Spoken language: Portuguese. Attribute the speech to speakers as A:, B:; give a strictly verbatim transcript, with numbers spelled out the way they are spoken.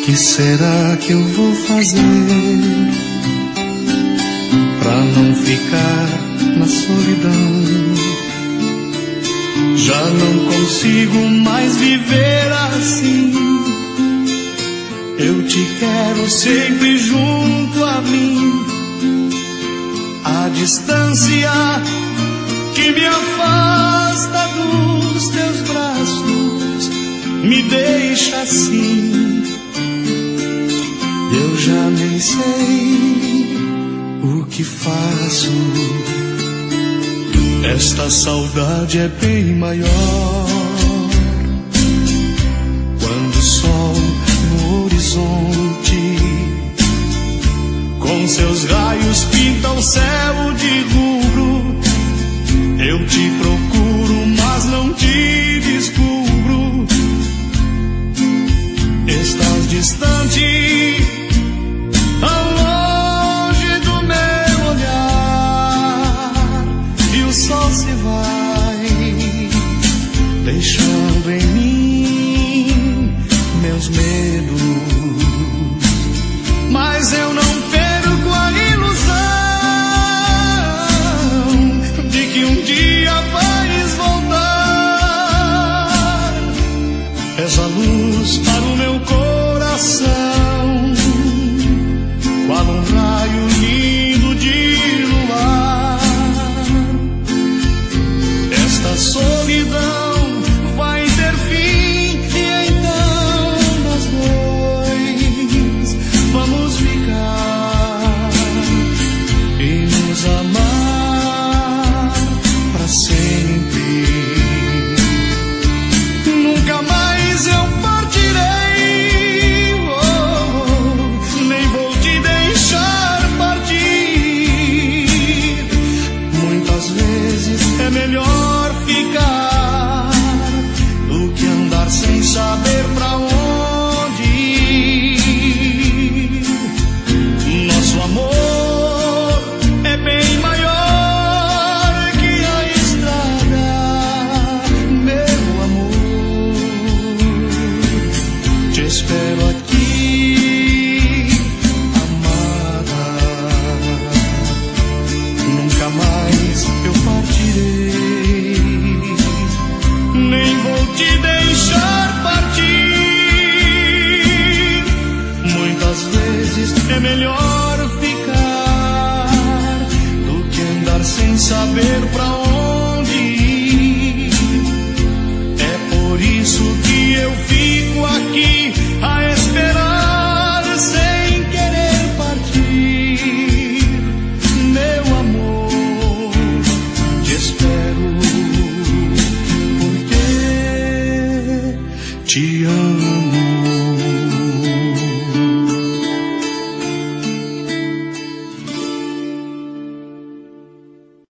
A: que será que eu vou fazer pra não ficar na solidão? Já não consigo mais viver assim. Eu te quero sempre junto a mim. A distância que me afasta dos teus braços me deixa assim. Eu já nem sei o que faço. Esta saudade é bem maior. Quando o sol no horizonte com seus raios pinta o céu de rubro, eu te procuro, mas não te descubro. Estás distante, tão longe do meu olhar, e o sol se vai, deixando em mim meus medos. Mas eu não perco a ilusão de que um dia vais voltar. És a luz para o meu coração, qual um raio lindo de luar. Esta solidão vai ter fim, e então nós dois vamos ficar e nos amar pra sempre. Nunca mais eu partirei, oh, nem vou te deixar partir. Muitas vezes é melhor ficar do que andar sem saber pra onde ir. Nosso amor é bem maior que a estrada, meu amor. Te espero aqui, amada. Nunca mais eu partirei, nem vou te deixar partir. Muitas vezes é melhor